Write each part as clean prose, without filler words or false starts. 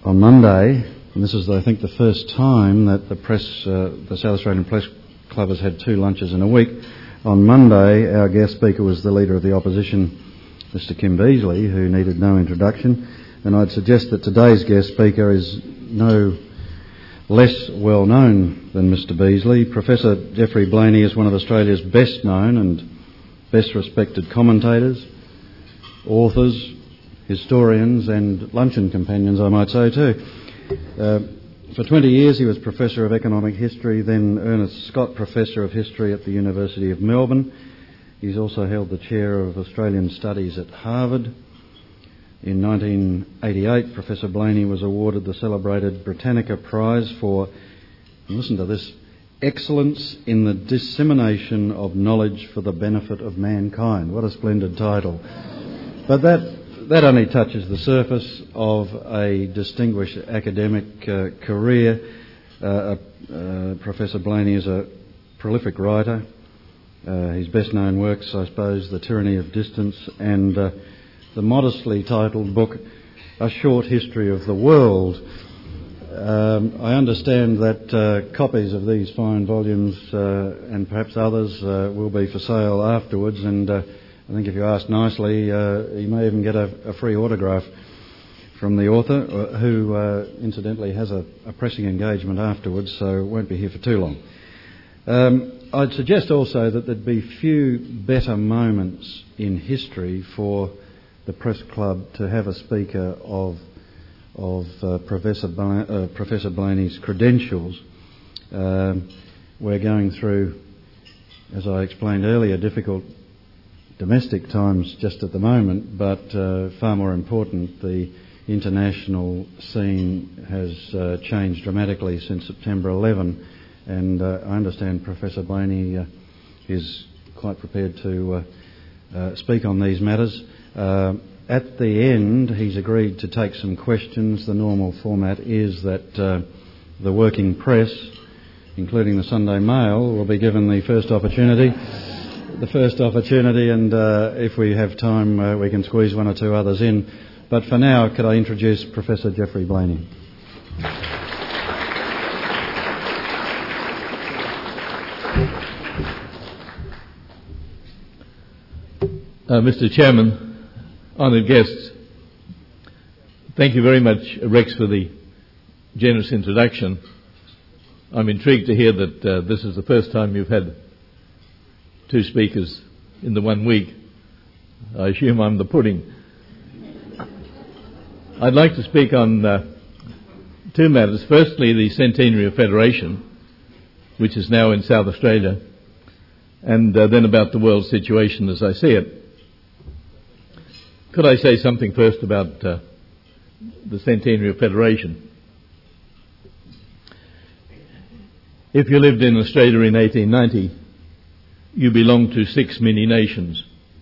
on Monday, and this is, I think, the first time that the South Australian Press Club has had 2 lunches in a week. On Monday, our guest speaker was the Leader of the Opposition, Mr. Kim Beazley, who needed no introduction, and I'd suggest that today's guest speaker is no less well known than Mr. Beazley. Professor Geoffrey Blainey is one of Australia's best known and best respected commentators, authors, historians and luncheon companions, I might say too. For 20 years he was Professor of Economic History, then Ernest Scott Professor of History at the University of Melbourne. He's also held the Chair of Australian Studies at Harvard. In 1988, Professor Blainey was awarded the celebrated Britannica Prize for, and listen to this, excellence in the dissemination of knowledge for the benefit of mankind. What a splendid title. But that only touches the surface of a distinguished academic career. Professor Blainey is a prolific writer. His best known works, I suppose, The Tyranny of Distance and the modestly titled book, A Short History of the World. I understand that copies of these fine volumes and perhaps others will be for sale afterwards, and I think if you ask nicely, you may even get a free autograph from the author, who incidentally has a pressing engagement afterwards, so won't be here for too long. I'd suggest also that there'd be few better moments in history for the Press Club to have a speaker of Professor Blainey's credentials. We're going through, as I explained earlier, difficult domestic times just at the moment, but far more important, the international scene has changed dramatically since September 11, and I understand Professor Blainey is quite prepared to speak on these matters. At the end, he's agreed to take some questions. The normal format is that the working press, including the Sunday Mail, will be given the first opportunity, and if we have time, we can squeeze one or two others in. But for now, could I introduce Professor Geoffrey Blainey? Mr. Chairman, honoured guests, thank you very much, Rex, for the generous introduction. I'm intrigued to hear that this is the first time you've had 2 speakers in the 1 week. I assume I'm the pudding. I'd like to speak on 2 matters. Firstly, the centenary of Federation, which is now in South Australia, and then about the world situation as I see it. Could I say something first about the centenary of Federation? If you lived in Australia in 1890, you belonged to 6 mini-nations.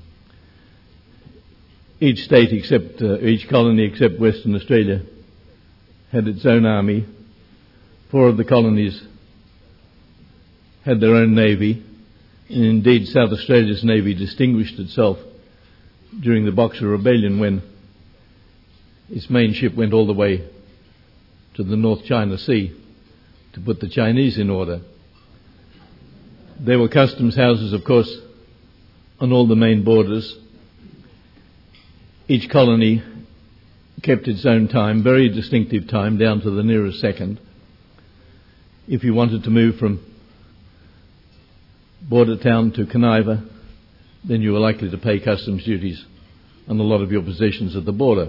Each state each colony except Western Australia had its own army. 4 of the colonies had their own navy, and indeed South Australia's navy distinguished itself during the Boxer Rebellion when its main ship went all the way to the North China Sea to put the Chinese in order. There were customs houses, of course, on all the main borders. Each colony kept its own time, very distinctive time, down to the nearest second. If you wanted to move from border town to Conniva, then you were likely to pay customs duties on a lot of your possessions at the border.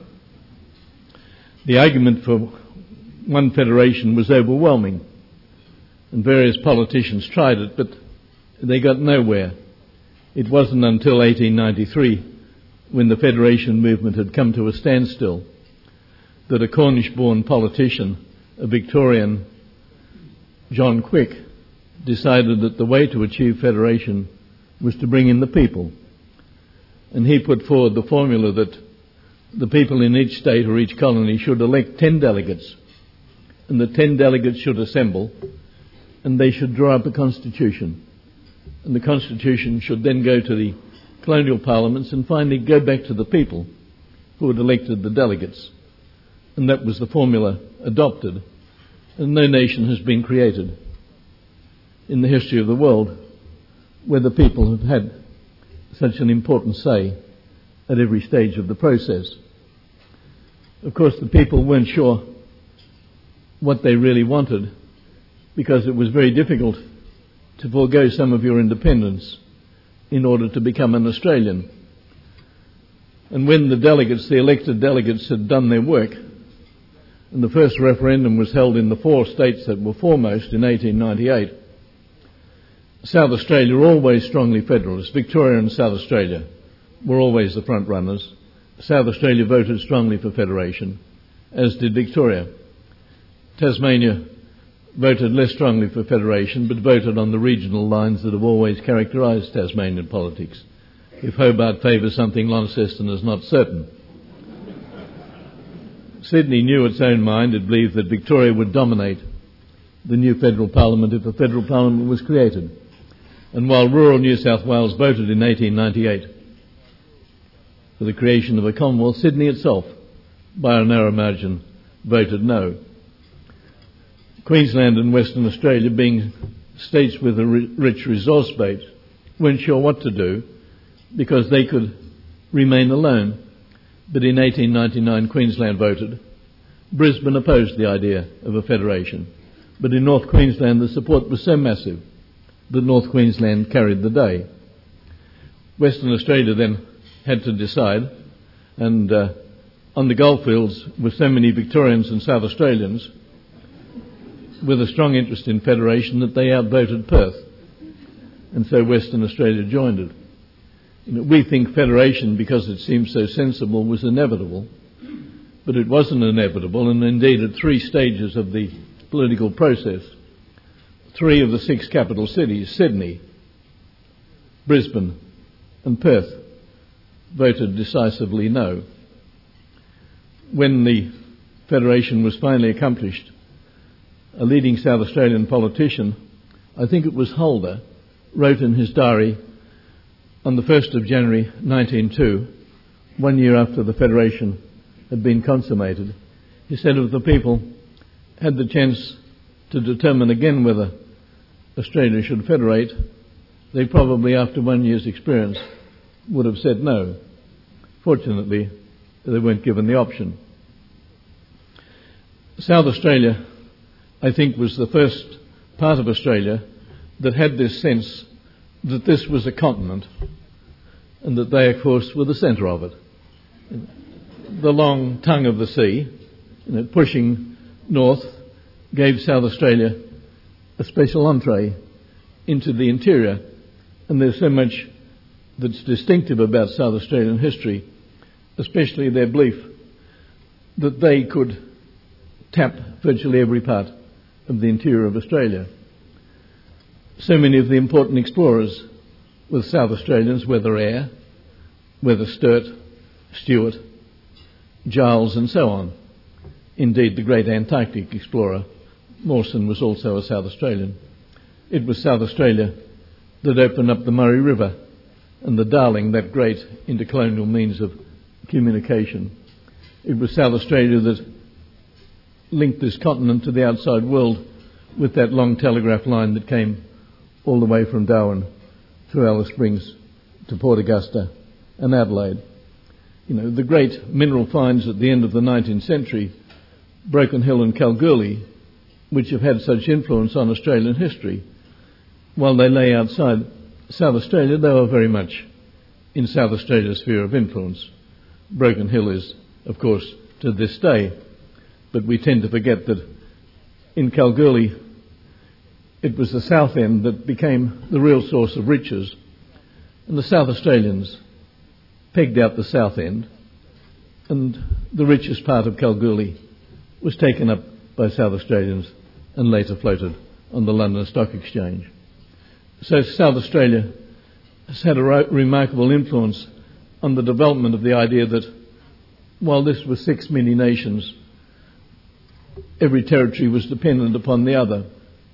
The argument for one federation was overwhelming, and various politicians tried it, but they got nowhere. It wasn't until 1893, when the federation movement had come to a standstill, that a Cornish-born politician, a Victorian, John Quick, decided that the way to achieve federation was to bring in the people. And he put forward the formula that the people in each state or each colony should elect 10 delegates, and the 10 delegates should assemble, and they should draw up a constitution. And the constitution should then go to the colonial parliaments and finally go back to the people who had elected the delegates. and that was the formula adopted, and no nation has been created in the history of the world where the people have had such an important say at every stage of the process. Of course, the people weren't sure what they really wanted, because it was very difficult to forego some of your independence in order to become an Australian. And when the elected delegates had done their work, and the first referendum was held in the 4 states that were foremost in 1898, South Australia were always strongly federalist. Victoria and South Australia were always the front runners. South Australia voted strongly for federation, as did Victoria. Tasmania voted less strongly for federation, but voted on the regional lines that have always characterised Tasmanian politics. If Hobart favours something, Launceston is not certain. Sydney knew its own mind. It believed that Victoria would dominate the new federal parliament if a federal parliament was created. And while rural New South Wales voted in 1898 for the creation of a Commonwealth, Sydney itself, by a narrow margin, voted no. Queensland and Western Australia, being states with a rich resource base, weren't sure what to do because they could remain alone. But in 1899, Queensland voted. Brisbane opposed the idea of a federation. But in North Queensland, the support was so massive that North Queensland carried the day. Western Australia then had to decide, and on the goldfields with so many Victorians and South Australians with a strong interest in federation that they outvoted Perth, and so Western Australia joined it. We think federation, because it seems so sensible, was inevitable, but it wasn't inevitable, and indeed at 3 stages of the political process, 3 of the 6 capital cities, Sydney, Brisbane and Perth, voted decisively no. When the federation was finally accomplished, a leading South Australian politician, I think it was Holder, wrote in his diary on the 1st of January 1902, 1 year after the federation had been consummated, he said if the people had the chance to determine again whether Australia should federate, they probably, after 1 year's experience, would have said no. Fortunately, they weren't given the option. South Australia, I think, was the first part of Australia that had this sense that this was a continent and that they, of course, were the centre of it. The long tongue of the sea, pushing north, gave South Australia a special entree into the interior, and there's so much that's distinctive about South Australian history, especially their belief that they could tap virtually every part of the interior of Australia. So many of the important explorers were South Australians, whether Eyre, whether Sturt, Stewart, Giles and so on. Indeed, the great Antarctic explorer, Mawson, was also a South Australian. It was South Australia that opened up the Murray River and the Darling, that great intercolonial means of communication. It was South Australia that linked this continent to the outside world with that long telegraph line that came all the way from Darwin through Alice Springs to Port Augusta and Adelaide. The great mineral finds at the end of the 19th century, Broken Hill and Kalgoorlie, which have had such influence on Australian history, while they lay outside South Australia, they were very much in South Australia's sphere of influence. Broken Hill is, of course, to this day, but we tend to forget that in Kalgoorlie it was the south end that became the real source of riches, and the South Australians pegged out the south end, and the richest part of Kalgoorlie was taken up by South Australians and later floated on the London Stock Exchange. So South Australia has had a remarkable influence on the development of the idea that while this was 6 mini nations, every territory was dependent upon the other.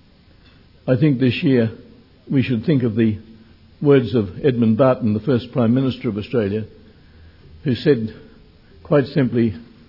I think this year we should think of the words of Edmund Barton, the first Prime Minister of Australia, who said quite simply,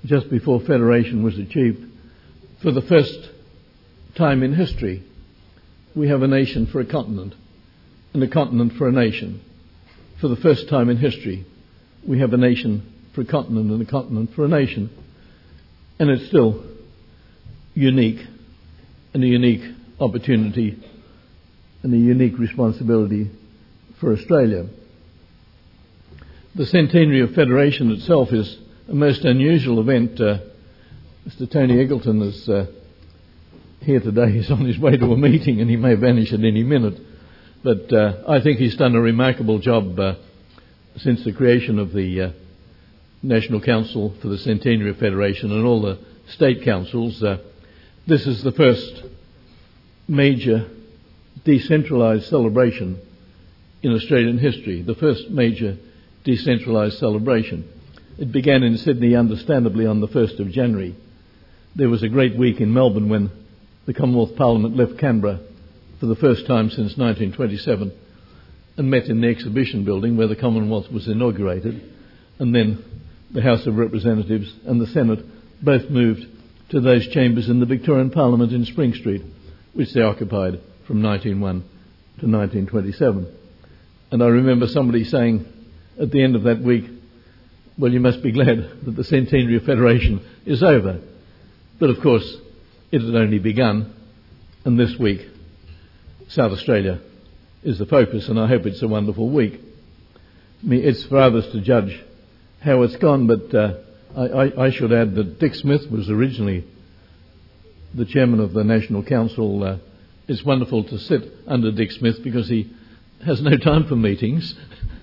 just before federation was achieved, for the first time in history, we have a nation for a continent and a continent for a nation. For the first time in history, we have a nation for a continent and a continent for a nation. And it's still unique, and a unique opportunity and a unique responsibility for Australia. The centenary of federation itself is a most unusual event. Mr. Tony Eggleton is here today. He's on his way to a meeting and he may vanish at any minute. But I think he's done a remarkable job since the creation of the National Council for the Centenary of Federation and all the state councils. This is the first major decentralised celebration in Australian history, the first major decentralised celebration. It began in Sydney, understandably, on the 1st of January. There was a great week in Melbourne when the Commonwealth Parliament left Canberra for the first time since 1927 and met in the exhibition building where the Commonwealth was inaugurated, and then the House of Representatives and the Senate both moved to those chambers in the Victorian Parliament in Spring Street, which they occupied from 1901 to 1927. And I remember somebody saying at the end of that week, well, you must be glad that the centenary of federation is over. But of course, it had only begun, and this week, South Australia is the focus, and I hope it's a wonderful week. I mean, it's for others to judge how it's gone, but I should add that Dick Smith was originally the chairman of the National Council. It's wonderful to sit under Dick Smith because he has no time for meetings.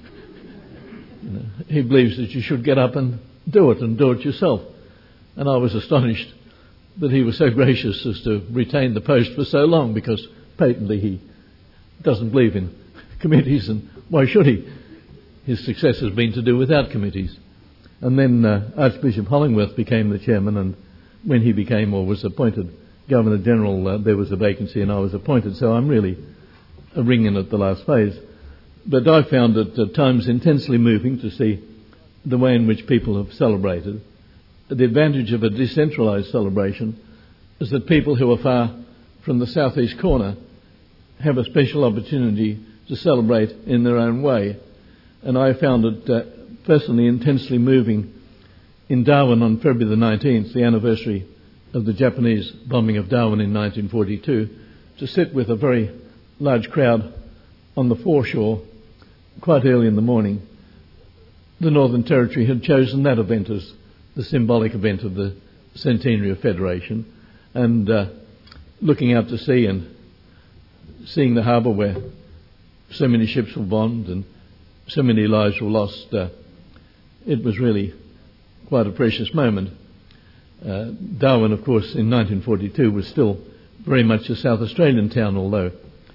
He believes that you should get up and do it yourself. And I was astonished that he was so gracious as to retain the post for so long, because patently he doesn't believe in committees, and why should he? His success has been to do without committees. And then Archbishop Hollingworth became the chairman, and when he became or was appointed Governor-General, there was a vacancy and I was appointed, so I'm really a ring in at the last phase. But I found it at times intensely moving to see the way in which people have celebrated. The advantage of a decentralised celebration is that people who are far from the southeast corner have a special opportunity to celebrate in their own way. And I found it personally intensely moving in Darwin on February the 19th, the anniversary of the Japanese bombing of Darwin in 1942, to sit with a very large crowd on the foreshore quite early in the morning. The Northern Territory had chosen that event as the symbolic event of the centenary of federation, and looking out to sea and seeing the harbour where so many ships were bombed and so many lives were lost, it was really quite a precious moment. Darwin, of course, in 1942 was still very much a South Australian town, although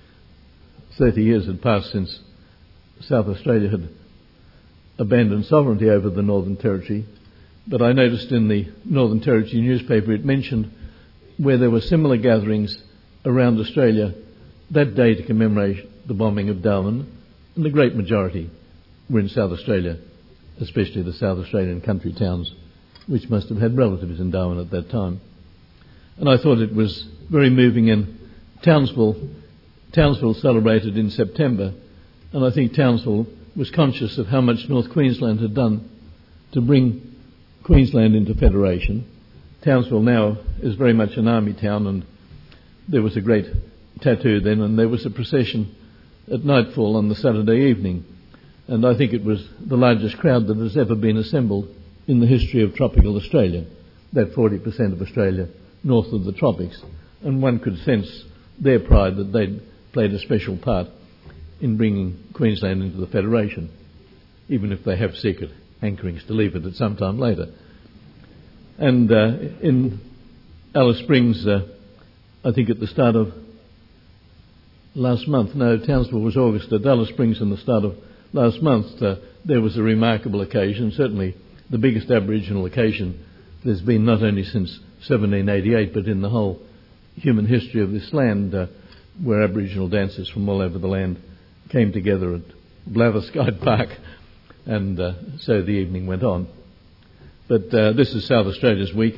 30 years had passed since South Australia had abandoned sovereignty over the Northern Territory. But I noticed in the Northern Territory newspaper it mentioned where there were similar gatherings around Australia that day to commemorate the bombing of Darwin, and the great majority were in South Australia, especially the South Australian country towns, which must have had relatives in Darwin at that time. And I thought it was very moving in Townsville. Townsville celebrated in September, and I think Townsville was conscious of how much North Queensland had done to bring Queensland into federation. Townsville now is very much an army town, and there was a great tattoo then, and there was a procession at nightfall on the Saturday evening, and I think it was the largest crowd that has ever been assembled in the history of tropical Australia, that 40% of Australia north of the tropics, and one could sense their pride that they'd played a special part in bringing Queensland into the Federation, even if they have secret anchorings to leave it at some time later. And in Alice Springs, I think at the start of last month, no, Townsville was August, at Alice Springs in the start of last month, there was a remarkable occasion, certainly the biggest Aboriginal occasion there's been not only since 1788, but in the whole human history of this land, where Aboriginal dancers from all over the land came together at Blatherskite Park, and so the evening went on. But this is South Australia's week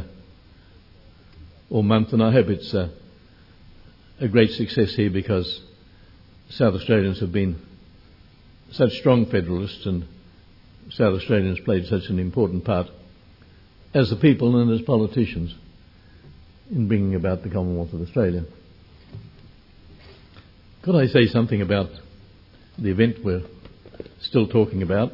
or month, and I hope it's a great success here, because South Australians have been such strong federalists, and South Australians played such an important part as a people and as politicians in bringing about the Commonwealth of Australia. Could I say something about the event we're still talking about?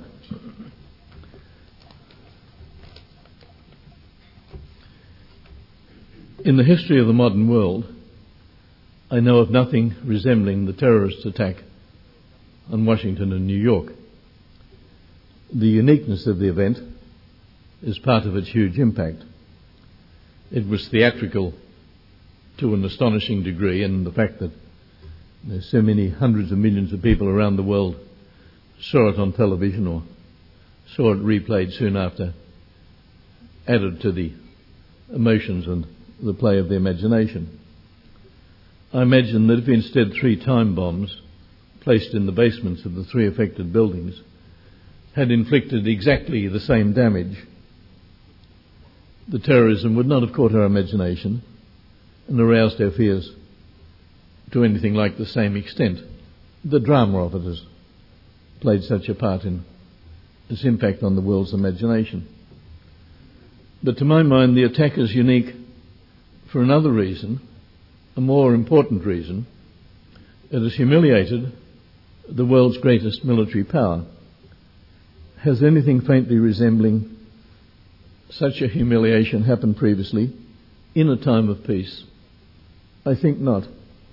In the history of the modern world, I know of nothing resembling the terrorist attack on Washington and New York. The uniqueness of the event is part of its huge impact. It was theatrical to an astonishing degree, and the fact that there's so many hundreds of millions of people around the world saw it on television or saw it replayed soon after added to the emotions and the play of the imagination. I imagine that if instead 3 time bombs placed in the basements of the 3 affected buildings had inflicted exactly the same damage, the terrorism would not have caught our imagination and aroused our fears to anything like the same extent. The drama of it has played such a part in its impact on the world's imagination. But to my mind, the attack is unique for another reason, a more important reason. It has humiliated the world's greatest military power. Has anything faintly resembling such a humiliation happened previously in a time of peace? I think not.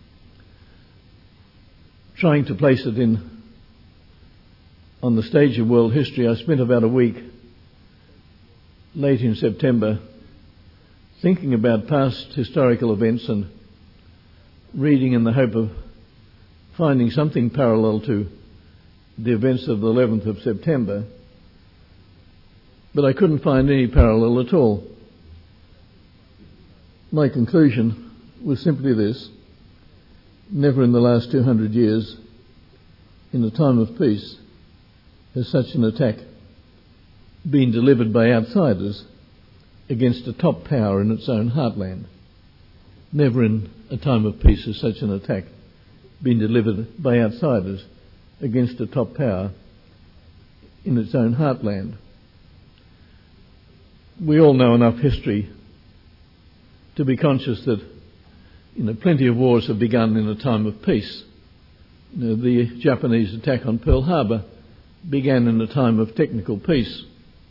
Trying to place it on the stage of world history, I spent about a week late in September thinking about past historical events and reading in the hope of finding something parallel to the events of the 11th of September, but I couldn't find any parallel at all. My conclusion was simply this: never in the last 200 years, in a time of peace, has such an attack been delivered by outsiders against a top power in its own heartland. Never in a time of peace has such an attack been delivered by outsiders against a top power in its own heartland. We all know enough history to be conscious that plenty of wars have begun in a time of peace. The Japanese attack on Pearl Harbor began in a time of technical peace.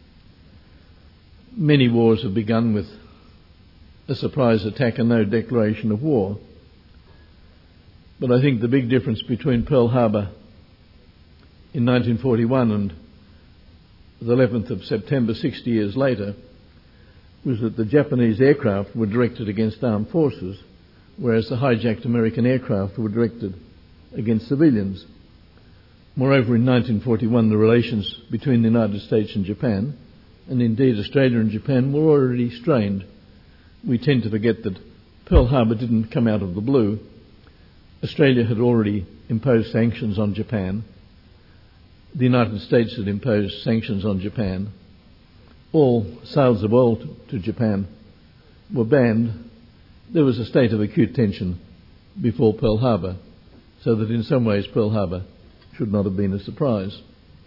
Many wars have begun with a surprise attack and no declaration of war. But I think the big difference between Pearl Harbor in 1941 and the 11th of September 60 years later was that the Japanese aircraft were directed against armed forces, whereas the hijacked American aircraft were directed against civilians. Moreover, in 1941, the relations between the United States and Japan, and indeed Australia and Japan, were already strained. We tend to forget that Pearl Harbor didn't come out of the blue. Australia had already imposed sanctions on Japan. The United States had imposed sanctions on Japan. All sales of oil to Japan were banned. There was a state of acute tension before Pearl Harbor, so that in some ways Pearl Harbor should not have been a surprise.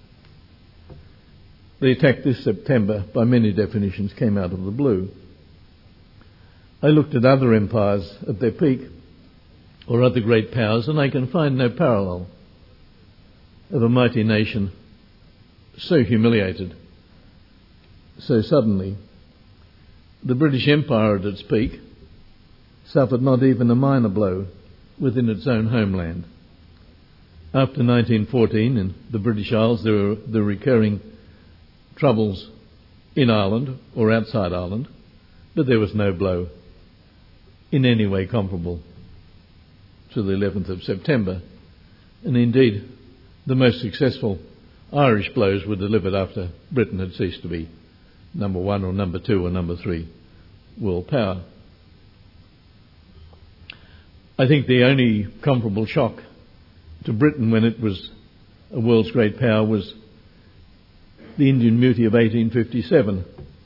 The attack this September, by many definitions, came out of the blue. I looked at other empires at their peak, or other great powers, and I can find no parallel of a mighty nation so humiliated so suddenly. The British Empire at its peak suffered not even a minor blow within its own homeland. After 1914, in the British Isles, there were the recurring troubles in Ireland or outside Ireland, but there was no blow in any way comparable to the 11th of September. And indeed, the most successful Irish blows were delivered after Britain had ceased to be number 1 or number 2 or number 3 world power. I think the only comparable shock to Britain when it was a world's great power was the Indian Mutiny of 1857,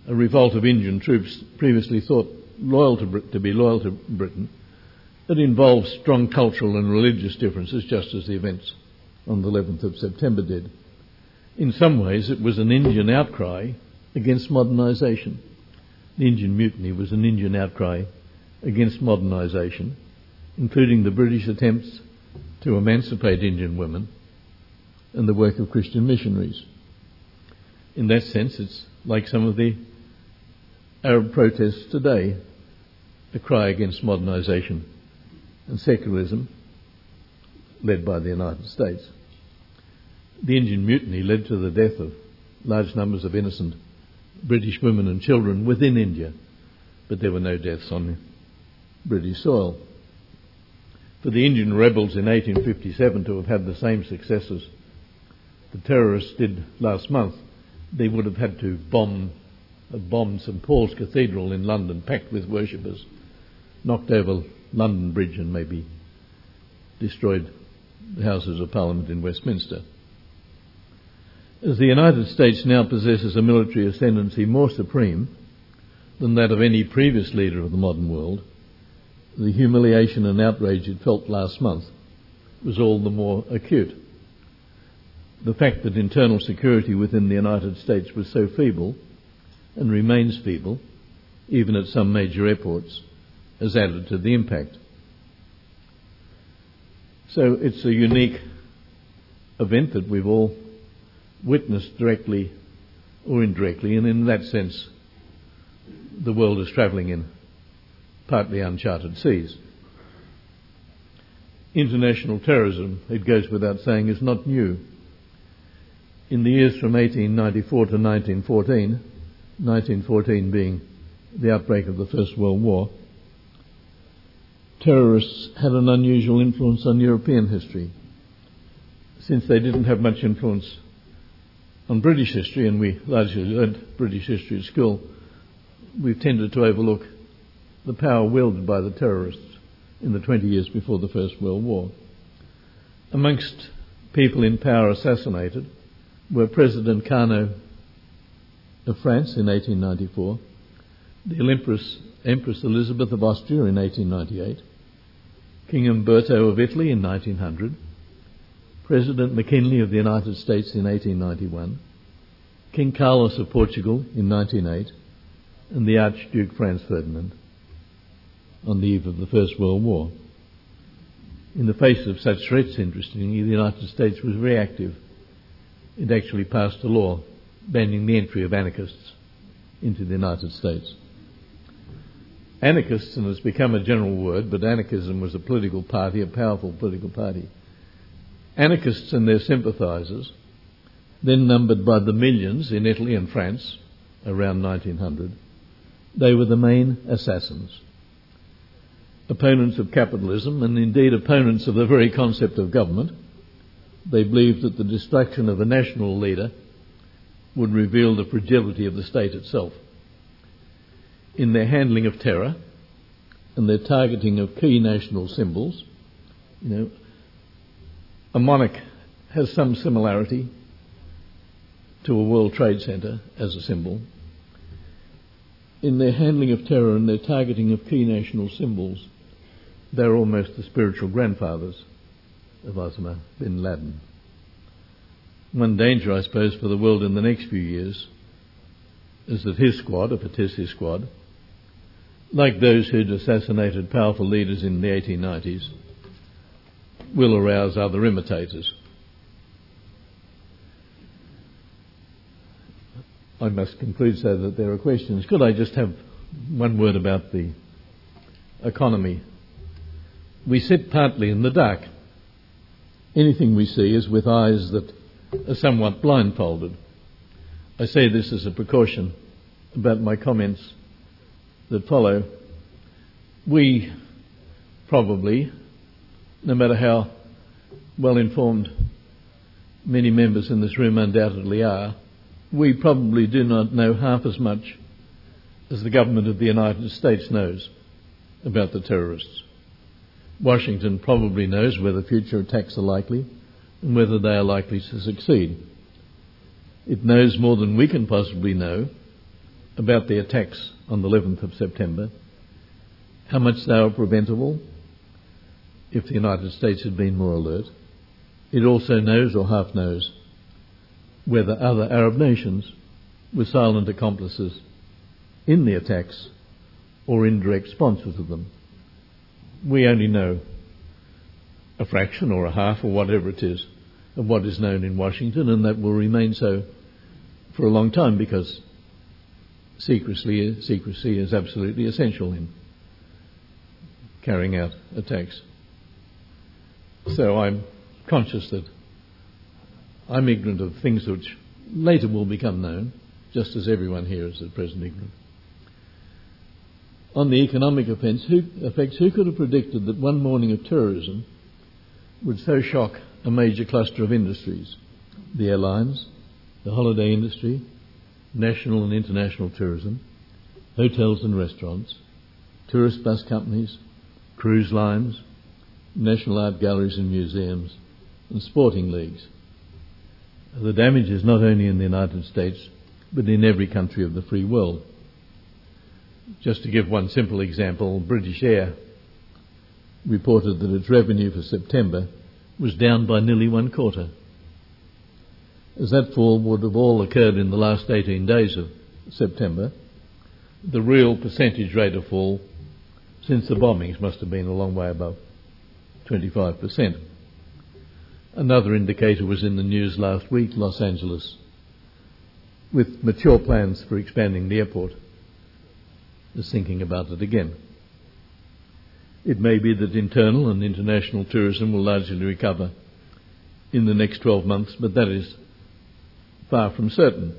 a revolt of Indian troops previously thought to be loyal to Britain, that involved strong cultural and religious differences, just as the events on the 11th of September did. In some ways, it was an Indian outcry against modernisation. The Indian Mutiny was an Indian outcry against modernisation, including the British attempts to emancipate Indian women and the work of Christian missionaries. In that sense, it's like some of the Arab protests today, a cry against modernisation and secularism led by the United States. The Indian Mutiny led to the death of large numbers of innocent British women and children within India, but there were no deaths on British soil. For the Indian rebels in 1857 to have had the same successes the terrorists did last month, they would have had to bomb St Paul's Cathedral in London, packed with worshippers, knocked over London Bridge and maybe destroyed the Houses of Parliament in Westminster. As the United States now possesses a military ascendancy more supreme than that of any previous leader of the modern world, the humiliation and outrage it felt last month was all the more acute. The fact that internal security within the United States was so feeble, and remains feeble, even at some major airports, has added to the impact. So it's a unique event that we've all witnessed directly or indirectly, and in that sense the world is travelling in partly uncharted seas. International terrorism, it goes without saying, is not new. In the years from 1894 to 1914, 1914 being the outbreak of the First World War, terrorists had an unusual influence on European history. Since they didn't have much influence on British history, and we largely learnt British history at school, we've tended to overlook the power wielded by the terrorists in the 20 years before the First World War. Amongst people in power assassinated were President Carnot of France in 1894, the Empress Elizabeth of Austria in 1898, King Umberto of Italy in 1900, President McKinley of the United States in 1891, King Carlos of Portugal in 1908, and the Archduke Franz Ferdinand on the eve of the First World War. In the face of such threats, interestingly, the United States was very active. It actually passed a law banning the entry of anarchists into the United States. Anarchists, and it's become a general word, but anarchism was a political party, a powerful political party. Anarchists and their sympathisers, then numbered by the millions in Italy and France around 1900, they were the main assassins. Opponents of capitalism, and indeed opponents of the very concept of government, they believed that the destruction of a national leader would reveal the fragility of the state itself. In their handling of terror and their targeting of key national symbols, a monarch has some similarity to a World Trade Center as a symbol. In their handling of terror and their targeting of key national symbols, they're almost the spiritual grandfathers of Osama bin Laden. One danger, I suppose, for the world in the next few years is that his squad, if it is his squad, like those who'd assassinated powerful leaders in the 1890s, will arouse other imitators. I must conclude so that there are questions. Could I just have one word about the economy? We sit partly in the dark. Anything we see is with eyes that are somewhat blindfolded. I say this as a precaution about my comments that follow. We probably, no matter how well informed many members in this room undoubtedly are, we probably do not know half as much as the government of the United States knows about the terrorists. Washington probably knows whether future attacks are likely and whether they are likely to succeed. It knows more than we can possibly know about the attacks on the 11th of September, how much they were preventable if the United States had been more alert. It also knows, or half knows, whether other Arab nations were silent accomplices in the attacks or indirect sponsors of them. We only know a fraction or a half or whatever it is of what is known in Washington, and that will remain so for a long time because secrecy is absolutely essential in carrying out attacks. So I'm conscious that I'm ignorant of things which later will become known, just as everyone here is at present ignorant. On the economic effects, who could have predicted that one morning of terrorism would so shock a major cluster of industries? The airlines, the holiday industry, national and international tourism, hotels and restaurants, tourist bus companies, cruise lines, national art galleries and museums, and sporting leagues. The damage is not only in the United States, but in every country of the free world. Just to give one simple example, British Air reported that its revenue for September was down by nearly 1/4. As that fall would have all occurred in the last 18 days of September, the real percentage rate of fall since the bombings must have been a long way above 25%. Another indicator was in the news last week, Los Angeles, with mature plans for expanding the airport, is thinking about it again. It may be that internal and international tourism will largely recover in the next 12 months, but that is far from certain.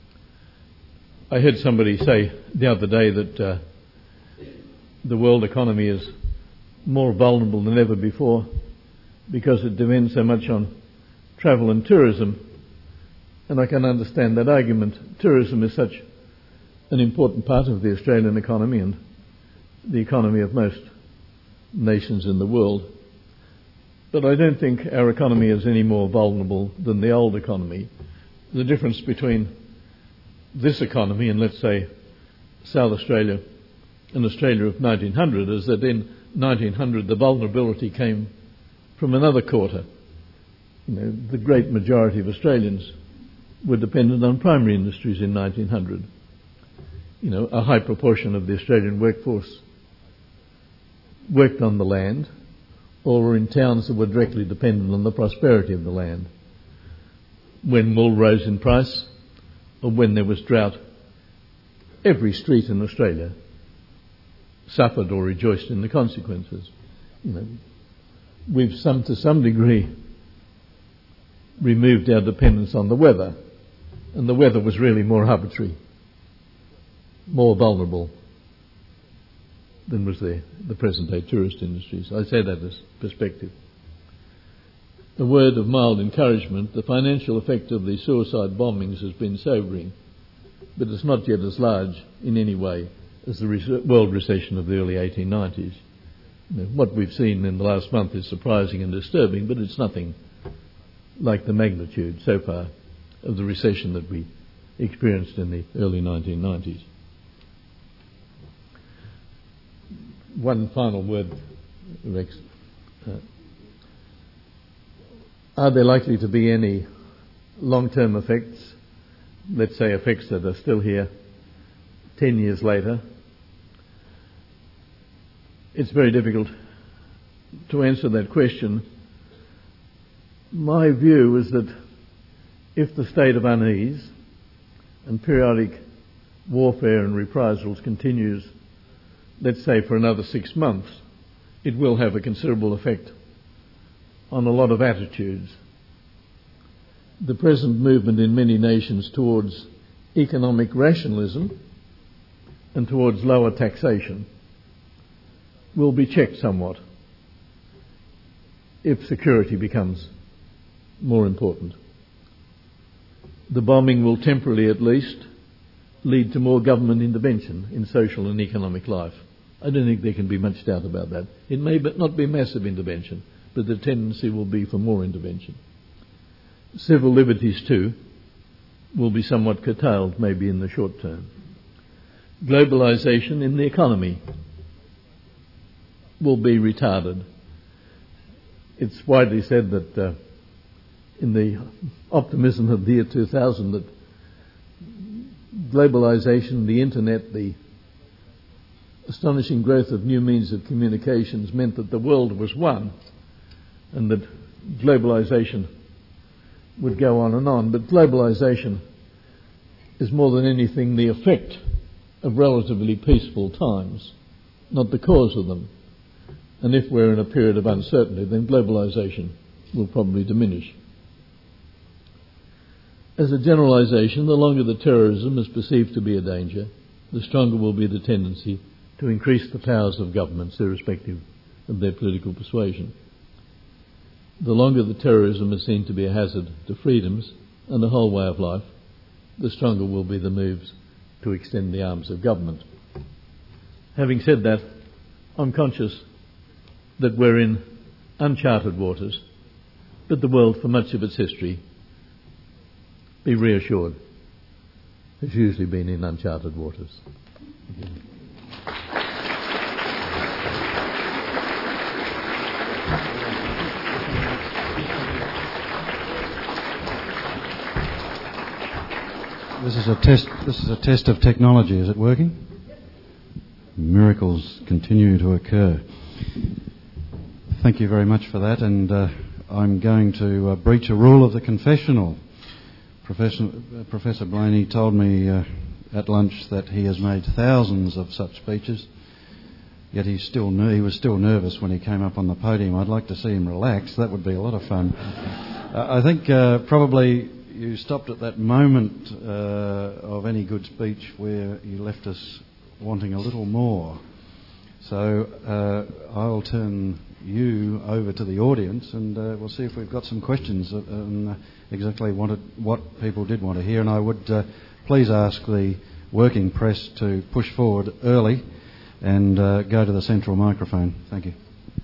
I heard somebody say the other day that the world economy is more vulnerable than ever before because it depends so much on travel and tourism, and I can understand that argument. Tourism is such an important part of the Australian economy and the economy of most nations in the world. But I don't think our economy is any more vulnerable than the old economy. The difference between this economy and, let's say, South Australia and Australia of 1900 is that in 1900 the vulnerability came from another quarter. The great majority of Australians were dependent on primary industries in 1900. A high proportion of the Australian workforce worked on the land or were in towns that were directly dependent on the prosperity of the land. When wool rose in price or when there was drought, every street in Australia suffered or rejoiced in the consequences. We've to some degree removed our dependence on the weather, and the weather was really more arbitrary, more vulnerable than was the present-day tourist industries. I say that as perspective. A word of mild encouragement: the financial effect of the suicide bombings has been sobering, but it's not yet as large in any way as the world recession of the early 1890s. What we've seen in the last month is surprising and disturbing, but it's nothing like the magnitude so far of the recession that we experienced in the early 1990s. One final word, Rex. Are there likely to be any long-term effects, let's say effects that are still here 10 years later? It's very difficult to answer that question. My view is that if the state of unease and periodic warfare and reprisals continues, let's say for another 6 months, it will have a considerable effect on a lot of attitudes. The present movement in many nations towards economic rationalism and towards lower taxation will be checked somewhat if security becomes more important. The bombing will temporarily at least lead to more government intervention in social and economic life. I don't think there can be much doubt about that. It may not be massive intervention, but the tendency will be for more intervention. Civil liberties too will be somewhat curtailed maybe in the short term. globalization in the economy will be retarded. It's widely said that in the optimism of the year 2000 that globalization, the internet, the astonishing growth of new means of communications meant that the world was one and that globalization would go on and on. But globalization is more than anything the effect of relatively peaceful times, not the cause of them. And if we're in a period of uncertainty, then globalization will probably diminish. As a generalization, the longer the terrorism is perceived to be a danger, the stronger will be the tendency to increase the powers of governments, irrespective of their political persuasion. The longer the terrorism is seen to be a hazard to freedoms and the whole way of life, the stronger will be the moves to extend the arms of government. Having said that, I'm conscious that we're in uncharted waters, but the world, for much of its history, be reassured, has usually been in uncharted waters. This is a test of technology. Is it working? Miracles continue to occur. Thank you very much for that, and I'm going to breach a rule of the confessional. Professor Blayney told me at lunch that he has made thousands of such speeches, yet he was still nervous when he came up on the podium. I'd like to see him relax. That would be a lot of fun. I think probably you stopped at that moment of any good speech where you left us wanting a little more. So I'll turn you over to the audience, and we'll see if we've got some questions on exactly what people did want to hear. And I would please ask the working press to push forward early and go to the central microphone. Thank you.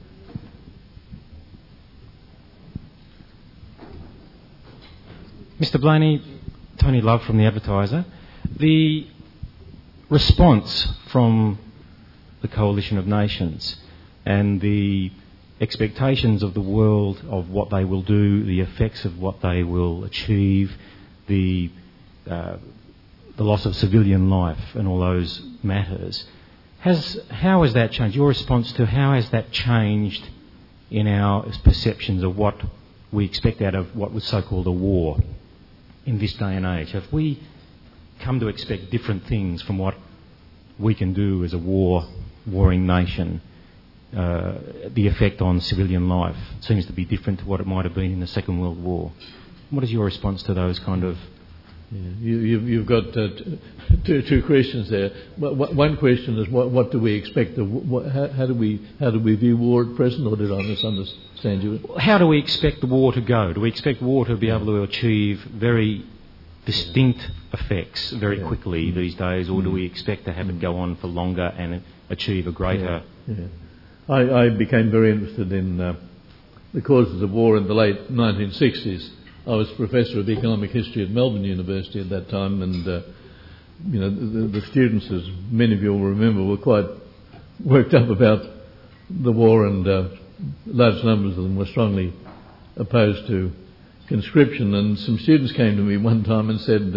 Mr. Blayney, Tony Love from The Advertiser. The response from the Coalition of Nations and the expectations of the world of what they will do, the effects of what they will achieve, the loss of civilian life and all those matters, how has that changed? Your response to how has that changed in our perceptions of what we expect out of what was so-called a war in this day and age? Have we come to expect different things from what we can do as a warring nation? The effect on civilian life seems to be different to what it might have been in the Second World War. What is your response to those kind of... You've got two questions there. One question is what do we expect? How do we view war at present, or did I misunderstand you? How do we expect the war to go? Do we expect war to be able to achieve very distinct effects very quickly these days, or do we expect to have it go on for longer and achieve a greater... I became very interested in the causes of war in the late 1960s. I was Professor of Economic History at Melbourne University at that time, and the students, as many of you will remember, were quite worked up about the war, and large numbers of them were strongly opposed to conscription. And some students came to me one time and said,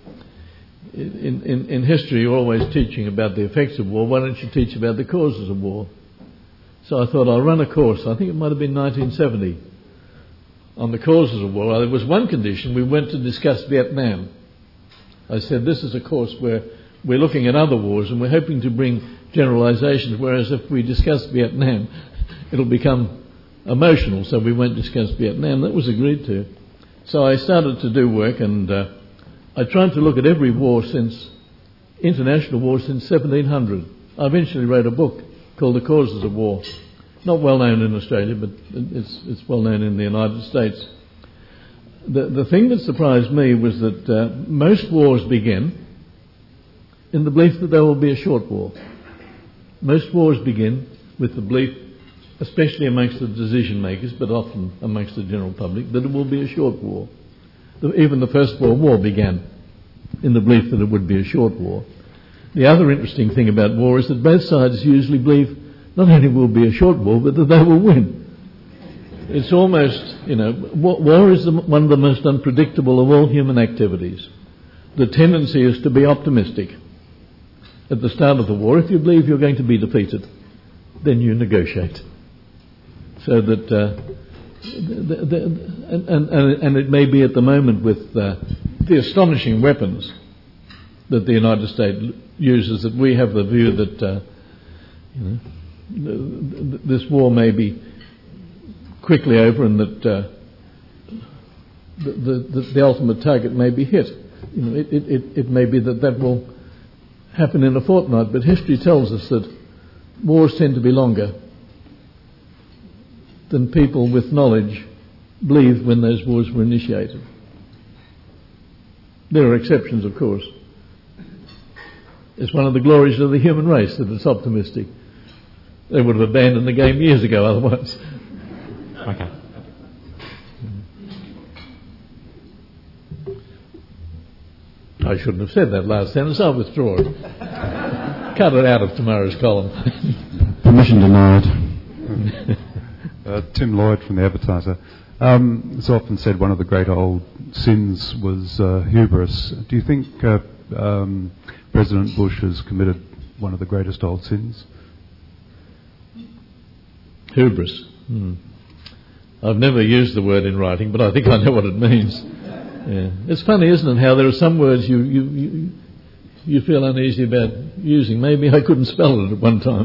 in history you're always teaching about the effects of war, why don't you teach about the causes of war? So I thought I'll run a course, I think it might have been 1970, on the causes of war. There was one condition: we went to discuss Vietnam. I said, this is a course where we're looking at other wars and we're hoping to bring generalisations, whereas if we discuss Vietnam, it'll become emotional, so we won't discuss Vietnam. That was agreed to. So I started to do work, and I tried to look at every war international war since 1700. I eventually wrote a book called The Causes of War. Not well known in Australia, but it's well known in the United States. The thing that surprised me was that most wars begin in the belief that there will be a short war. Most wars begin with the belief, especially amongst the decision makers, but often amongst the general public, that it will be a short war. Even the First World War began in the belief that it would be a short war. The other interesting thing about war is that both sides usually believe not only will be a short war, but that they will win. It's almost, war is one of the most unpredictable of all human activities. The tendency is to be optimistic. At the start of the war, if you believe you're going to be defeated, then you negotiate. So that, and it may be at the moment with the astonishing weapons that the United States uses that we have the view that this war may be quickly over and that the ultimate target may be hit. It may be that will happen in a fortnight, but history tells us that wars tend to be longer than people with knowledge believed when those wars were initiated. There are exceptions, of course. It's one of the glories of the human race that it's optimistic. They would have abandoned the game years ago otherwise. Okay. I shouldn't have said that last sentence. I'll withdraw it. Cut it out of tomorrow's column. Permission denied. Tim Lloyd from the Advertiser. It's often said one of the great old sins was hubris. Do you think President Bush has committed one of the greatest old sins? Hubris. I've never used the word in writing, but I think I know what it means. Yeah. It's funny, isn't it, how there are some words you feel uneasy about using. Maybe I couldn't spell it at one time.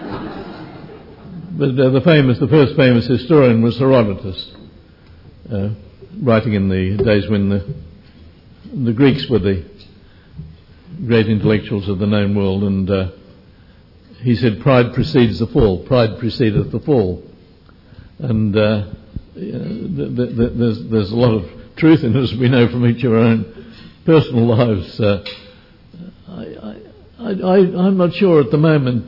But the first famous historian was Herodotus, writing in the days when the Greeks were the great intellectuals of the known world, and he said, "Pride precedes the fall. Pride precedeth the fall." And there's a lot of truth in it, as we know from each of our own personal lives. I'm not sure at the moment.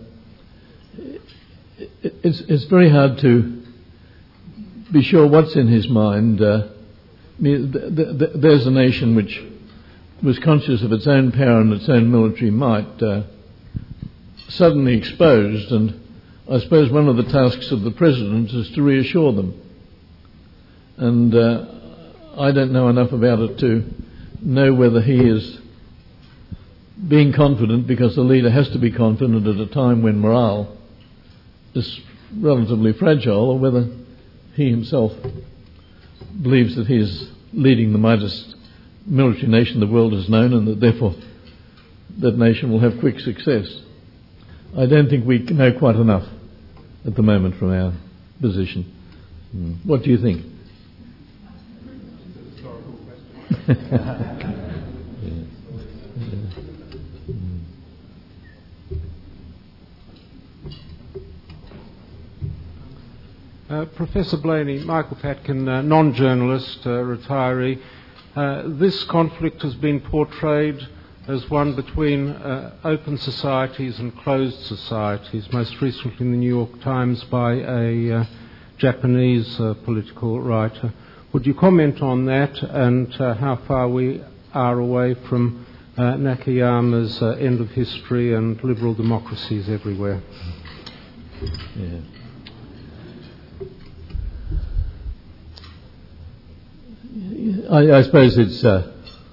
It's very hard to be sure what's in his mind. There's a nation which was conscious of its own power and its own military might, suddenly exposed, and I suppose one of the tasks of the President is to reassure them. And I don't know enough about it to know whether he is being confident because the leader has to be confident at a time when morale is relatively fragile, or whether he himself believes that he is leading the mightiest military nation the world has known, and that therefore that nation will have quick success. I don't think we know quite enough at the moment from our position. What do you think? Professor Blaney, Michael Patkin, non-journalist, retiree. This conflict has been portrayed as one between open societies and closed societies, most recently in the New York Times by a Japanese political writer. Would you comment on that, and how far we are away from Nakayama's end of history and liberal democracies everywhere? Yeah. I suppose it's a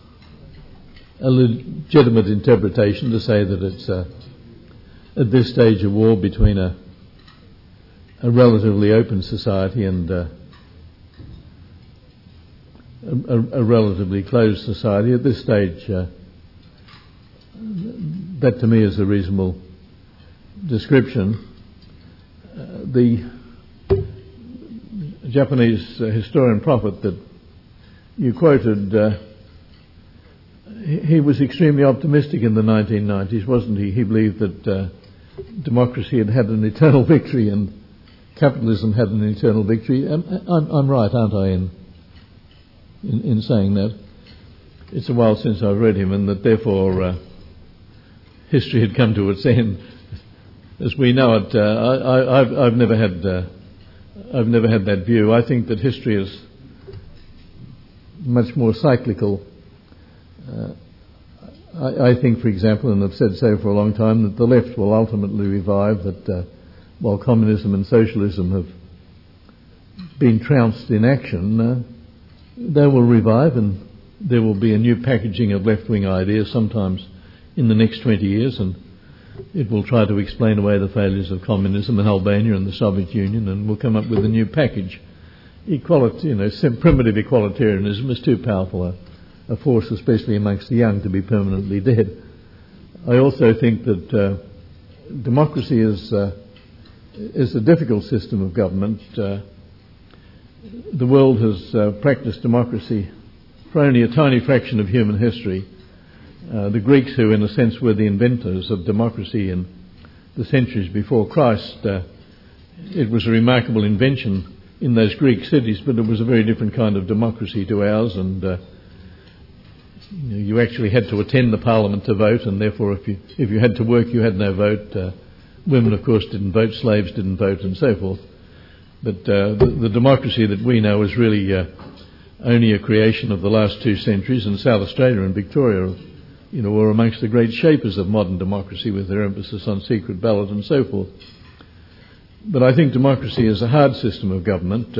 legitimate interpretation to say that it's at this stage a war between a relatively open society and a relatively closed society. At this stage, that to me is a reasonable description. The Japanese historian prophet that you quoted, he was extremely optimistic in the 1990s, wasn't he? He believed that democracy had an eternal victory and capitalism had an eternal victory. I'm right, aren't I, in saying that? It's a while since I've read him, and that therefore history had come to its end, as we know it. I've never had that view. I think that history is much more cyclical. I think, for example, and I've said so for a long time, that the left will ultimately revive, that while communism and socialism have been trounced in action, they will revive, and there will be a new packaging of left-wing ideas sometimes in the next 20 years, and it will try to explain away the failures of communism in Albania and the Soviet Union, and will come up with a new package. Equality, primitive equalitarianism is too powerful a force, especially amongst the young, to be permanently dead. I also think that democracy is a difficult system of government. The world has practiced democracy for only a tiny fraction of human history. The Greeks, who in a sense were the inventors of democracy in the centuries before Christ, it was a remarkable invention in those Greek cities, but it was a very different kind of democracy to ours, and you actually had to attend the parliament to vote, and therefore if you had to work you had no vote. Women, of course, didn't vote, slaves didn't vote, and so forth. But the democracy that we know is really only a creation of the last 2 centuries, and South Australia and Victoria were amongst the great shapers of modern democracy, with their emphasis on secret ballot and so forth. But I think democracy is a hard system of government.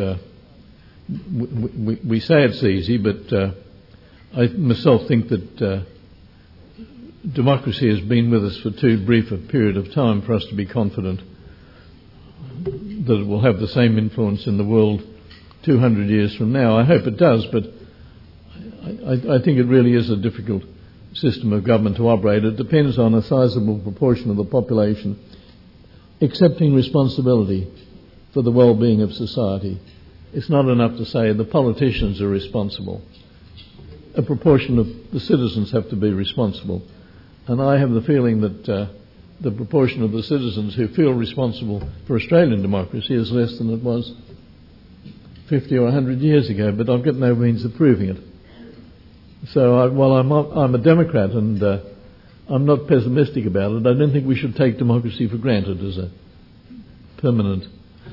We say it's easy, but I myself think that democracy has been with us for too brief a period of time for us to be confident that it will have the same influence in the world 200 years from now. I hope it does, but I think it really is a difficult system of government to operate. It depends on a sizable proportion of the population accepting responsibility for the well-being of society. It's not enough to say the politicians are responsible. A proportion of the citizens have to be responsible. And I have the feeling that the proportion of the citizens who feel responsible for Australian democracy is less than it was 50 or 100 years ago, but I've got no means of proving it. So while I'm a Democrat and I'm not pessimistic about it, I don't think we should take democracy for granted as a permanent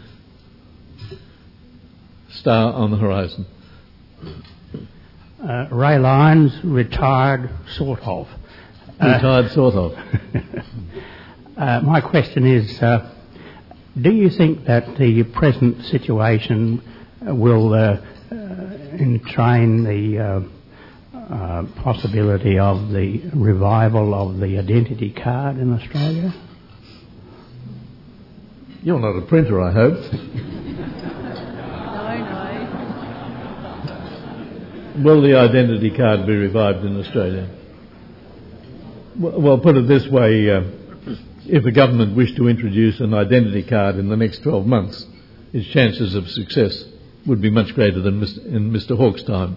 star on the horizon. Ray Lyons, retired, sort of. Retired, sort of. My question is, do you think that the present situation will entrain the possibility of the revival of the identity card in Australia? You're not a printer, I hope. Will the identity card be revived in Australia? Well, put it this way, if the government wished to introduce an identity card in the next 12 months, its chances of success would be much greater than in Mr. Hawke's time.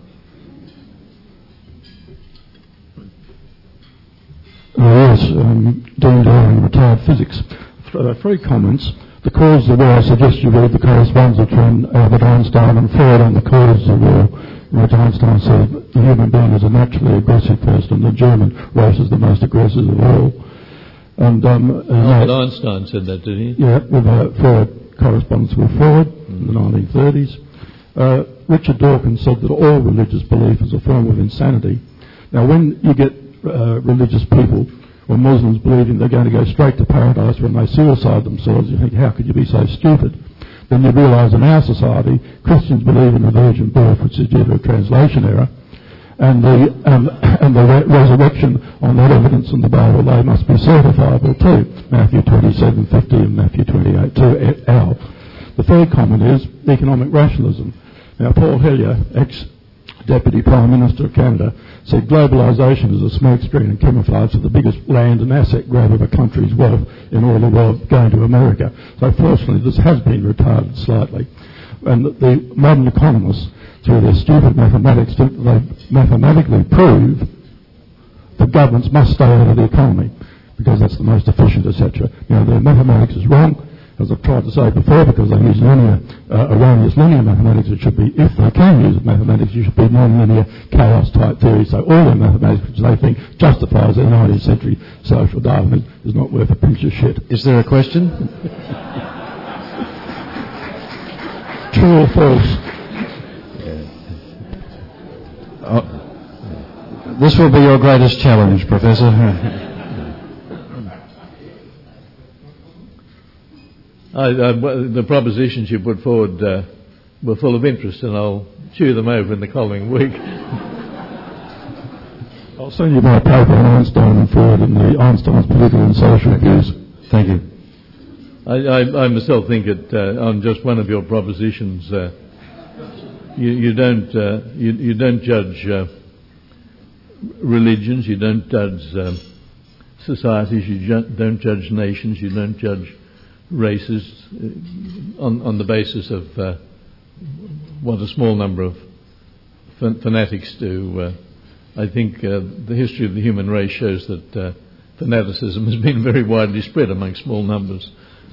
Yes, Dean Doran, retired physics. 3 comments. The cause of the war, I suggest you read the correspondence between Albert Einstein and Freud on the cause of the war, in which Einstein said the human being is a naturally aggressive person, the German race is the most aggressive of all. And Albert Einstein said that, did he? Yeah, with Freud, correspondence with Freud in the 1930s. Richard Dawkins said that all religious belief is a form of insanity. Now, when you get religious people or Muslims believing they're going to go straight to paradise when they suicide themselves, you think, how could you be so stupid? Then you realise in our society, Christians believe in the virgin birth, which is due to a translation error, and the resurrection on that evidence in the Bible, they must be certifiable too. Matthew 27:50 and Matthew 28:2. The third comment is economic rationalism. Now, Paul Hellyer, ex-Deputy Prime Minister of Canada, said globalisation is a smokescreen and camouflage for the biggest land and asset grab of a country's wealth in all the world going to America. So fortunately this has been retarded slightly. And the modern economists, through their stupid mathematics, think that they mathematically prove that governments must stay out of the economy because that's the most efficient, etc. Their mathematics is wrong, as I've tried to say before, because they use erroneous linear mathematics. It should be, if they can use mathematics, you should be non-linear chaos type theory. So all their mathematics, which they think justifies their 19th century social Darwinism, is not worth a pinch of shit. Is there a question? True or false? This will be your greatest challenge, Professor. The propositions you put forward were full of interest, and I'll chew them over in the following week. I'll send you my paper on Einstein and Freud and the Einstein's political and social views. Thank you. I myself think that on just one of your propositions, you don't judge religions, you don't judge societies, you don't judge nations, you don't judge races on the basis of what a small number of fanatics do. I think the history of the human race shows that fanaticism has been very widely spread among small numbers.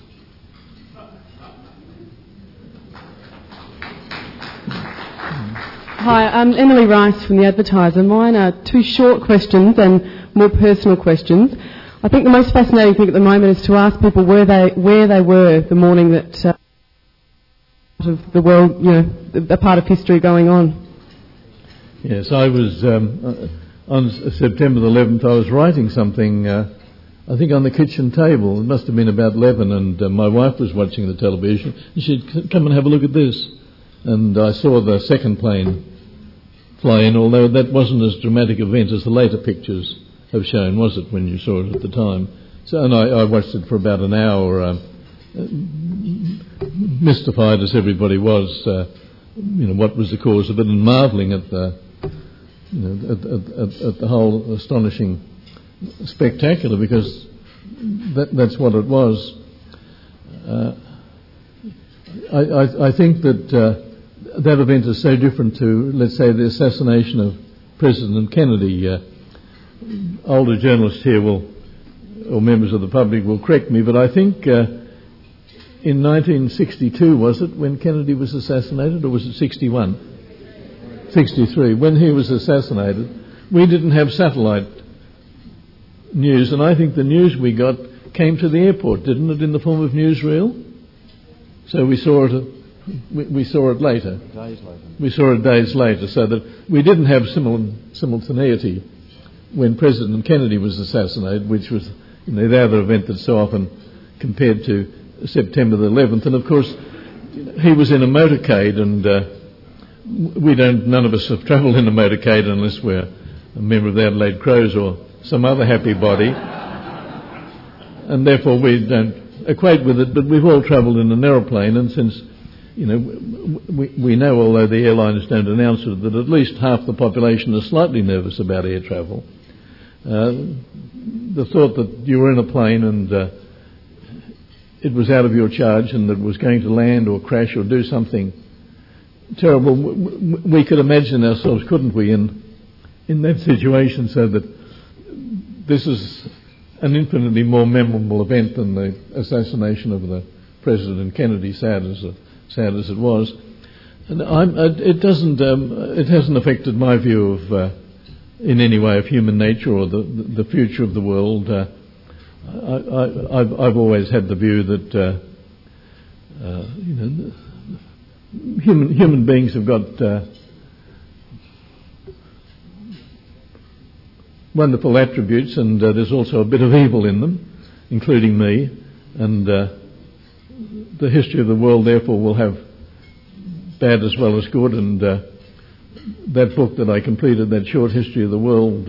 Hi, I'm Emily Rice from The Advertiser. Mine are two short questions and more personal questions. I think the most fascinating thing at the moment is to ask people where they were the morning that of the world, a part of history going on. Yes, I was on September the 11th. I was writing something, I think, on the kitchen table. It must have been about 11, and my wife was watching the television. And she said, "Come and have a look at this." And I saw the second plane fly in, although that wasn't as dramatic an event as the later pictures have shown, was it, when you saw it at the time? So, and I watched it for about an hour, mystified as everybody was, what was the cause of it, and marvelling at the, at the whole astonishing spectacular, because that's what it was. I think that that event is so different to, let's say, the assassination of President Kennedy. Older journalists here or members of the public will correct me, but I think in 1962, was it, when Kennedy was assassinated, or was it 61? 63. When he was assassinated, we didn't have satellite news, and I think the news we got came to the airport, didn't it, in the form of newsreel? So we saw it later. Days later. We saw it days later, so that we didn't have simultaneity when President Kennedy was assassinated, which was the other event that's so often compared to September the 11th. And of course, he was in a motorcade, and none of us have travelled in a motorcade unless we're a member of the Adelaide Crows or some other happy body, and therefore we don't equate with it. But we've all travelled in an aeroplane, and since we know, although the airlines don't announce it, that at least half the population is slightly nervous about air travel. The thought that you were in a plane and it was out of your charge and that it was going to land or crash or do something terrible, we could imagine ourselves, couldn't we, in that situation, so that this is an infinitely more memorable event than the assassination of the President Kennedy, sad as it was. And it hasn't affected my view of in any way of human nature or the future of the world. I've always had the view that human beings have got wonderful attributes, and there's also a bit of evil in them, including me, and the history of the world therefore will have bad as well as good, and that book that I completed, that short history of the world,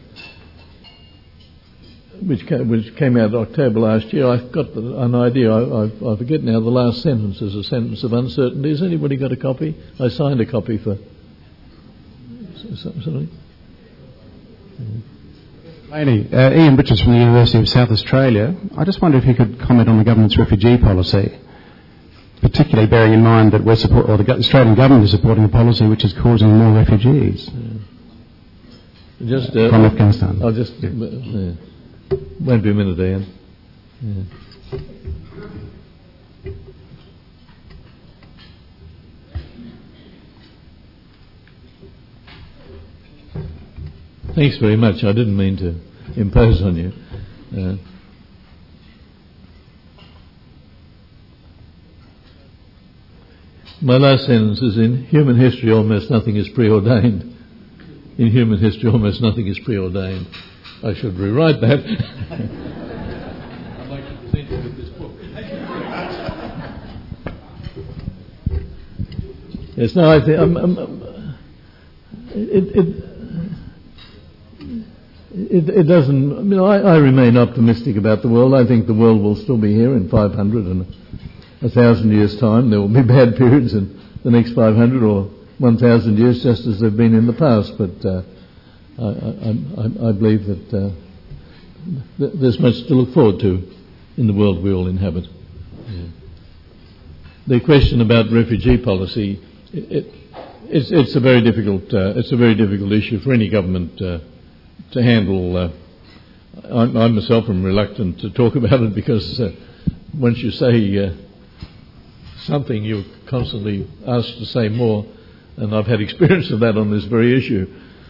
which came out in October last year, I've got an idea. I forget now. The last sentence is a sentence of uncertainty. Has anybody got a copy? I signed a copy for. Sorry. Lady, Ian Richards from the University of South Australia. I just wonder if you could comment on the government's refugee policy, particularly bearing in mind that the Australian government is supporting a policy which is causing more refugees from Afghanistan. I'll just. Won't be a minute, Ian. Yeah. Thanks very much. I didn't mean to impose on you. My last sentence is, in human history almost nothing is preordained. in human history almost nothing is preordained. I should rewrite that. I'd like to present you with this book. Yes, no, I think it doesn't. I mean, I remain optimistic about the world. I think the world will still be here in 500 and 1,000 years' time. There will be bad periods in the next 500 or 1,000 years, just as they've been in the past. But I believe that there's much to look forward to in the world we all inhabit. Yeah. The question about refugee policy, it's a very difficult issue for any government to handle. I myself am reluctant to talk about it because once you say something, you're constantly asked to say more, and I've had experience of that on this very issue.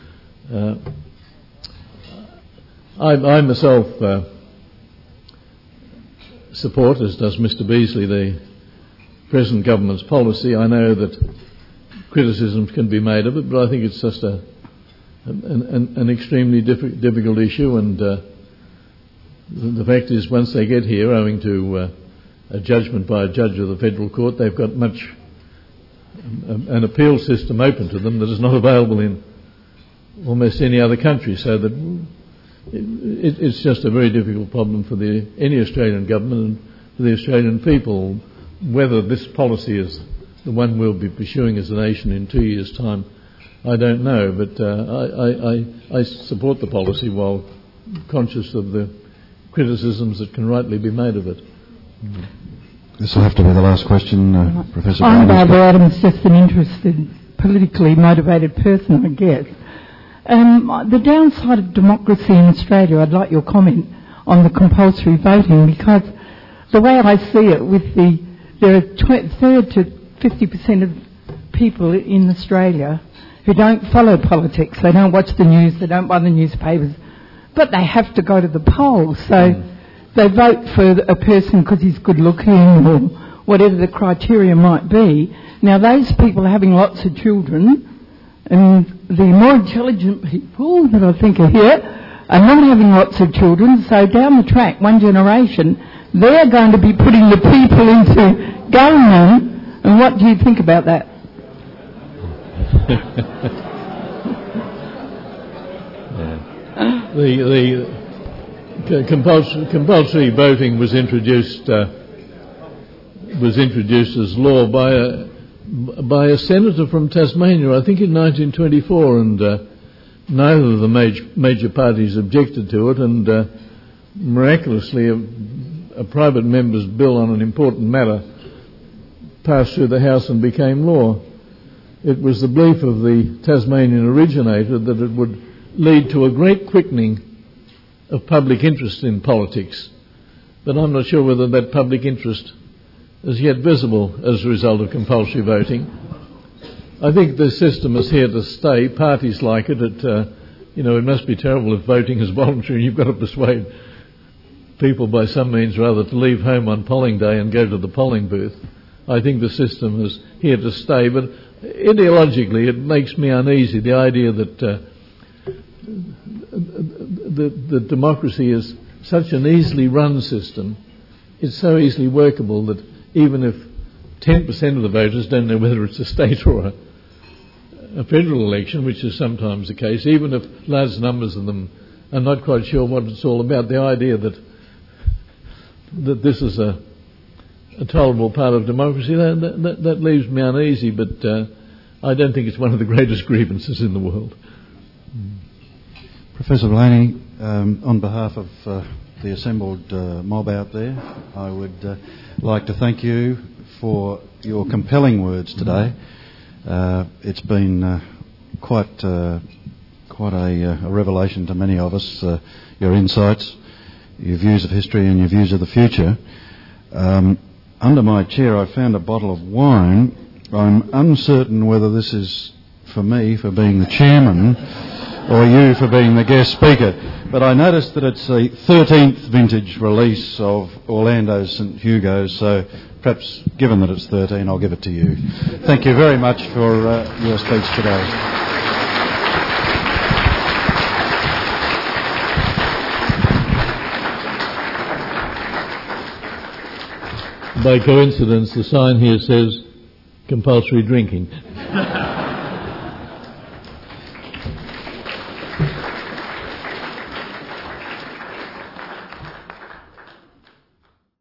I myself support, as does Mr. Beazley, the present government's policy. I know that criticisms can be made of it, but I think it's just an extremely difficult issue, and the fact is, once they get here, owing to a judgment by a judge of the Federal Court, they've got an appeal system open to them that is not available in almost any other country, so that it's just a very difficult problem for any Australian government and for the Australian people. Whether this policy is the one we'll be pursuing as a nation in 2 years' time, I don't know, but I support the policy while conscious of the criticisms that can rightly be made of it. This will have to be the last question, Professor. I'm Barbara Adams, just an interested, politically motivated person, I guess. The downside of democracy in Australia, I'd like your comment on the compulsory voting, because the way I see it, there are 30 to 50% of people in Australia who don't follow politics. They don't watch the news, they don't buy the newspapers, but they have to go to the polls. So they vote for a person because he's good looking or whatever the criteria might be. Now those people are having lots of children, and the more intelligent people that I think are here are not having lots of children, so down the track, one generation, they're going to be putting the people into government. And what do you think about that? The compulsory voting was introduced as law by a senator from Tasmania, I think in 1924, and neither of the major parties objected to it, and miraculously a private member's bill on an important matter passed through the House and became law. It was the belief of the Tasmanian originator that it would lead to a great quickening of public interest in politics, but I'm not sure whether that public interest is yet visible as a result of compulsory voting. I think the system is here to stay. Parties like it. It must be terrible if voting is voluntary and you've got to persuade people by some means or other to leave home on polling day and go to the polling booth. I think the system is here to stay, but ideologically it makes me uneasy, the idea that the democracy is such an easily run system. It's so easily workable that even if 10% of the voters don't know whether it's a state or a federal election, which is sometimes the case, even if large numbers of them are not quite sure what it's all about, the idea that this is a tolerable part of democracy, that leaves me uneasy, but I don't think it's one of the greatest grievances in the world. Professor Blaney, on behalf of the assembled mob out there, I would like to thank you for your compelling words today. It's been quite a revelation to many of us, your insights, your views of history and your views of the future. Under my chair I found a bottle of wine. I'm uncertain whether this is for me for being the chairman or you for being the guest speaker, but I noticed that it's the 13th vintage release of Orlando St Hugo's, so perhaps given that it's 13 I'll give it to you. Thank you very much for your speech today. by coincidence, the sign here says compulsory drinking.